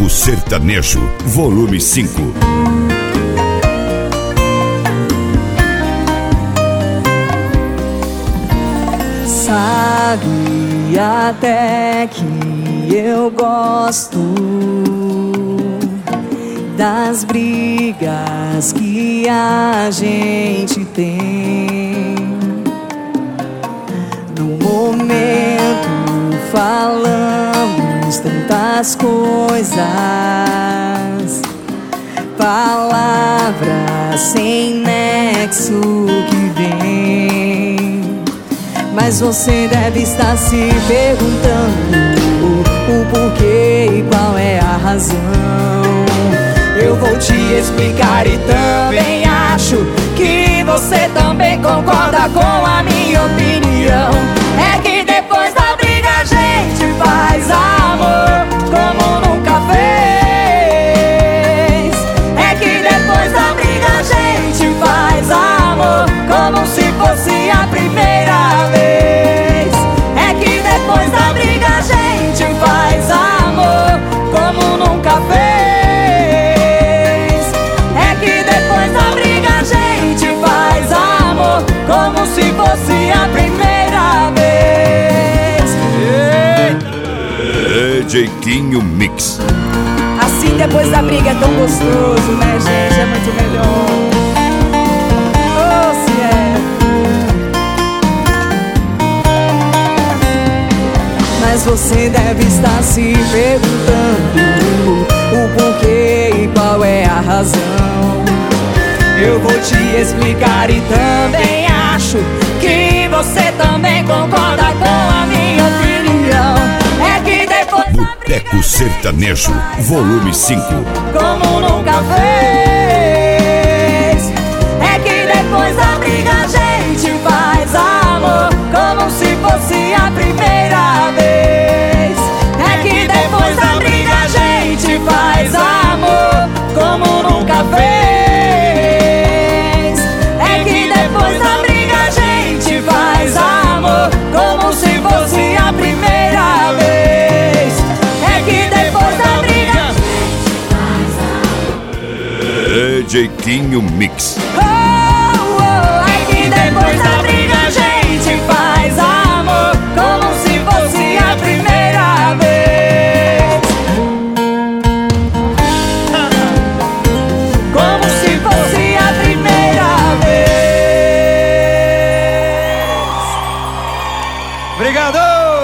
Boteco Sertanejo, volume 5. Sabe até que eu gosto das brigas que a gente tem. No momento falamos tantas coisas, palavras sem nexo que vem. Mas você deve estar se perguntando o porquê e qual é a razão. Eu vou te explicar e também acho que você também concorda com a minha opinião. É que depois da briga a gente faz amor como nunca fez. É que depois da briga a gente faz amor como se fosse a primeira vez. É que depois da briga a gente faz amor como nunca fez. Como se fosse a primeira vez. É Jeitinho Mix. Assim depois da briga é tão gostoso, né, gente? É muito melhor. Oh, se é. Mas você deve estar se perguntando o porquê e qual é a razão. Eu vou te explicar e também acho que você também concorda com a minha opinião. É que depois da briga Boteco Sertanejo, volume 5. como nunca fez. É que depois da briga a gente faz amor como se fosse a primeira vez. É que depois da briga a gente faz amor como nunca fez. Como se fosse a primeira vez. É que depois da briga É Jeitinho Mix. é que depois da briga a gente faz amor como se fosse a primeira vez. Como se fosse a primeira vez. Obrigado!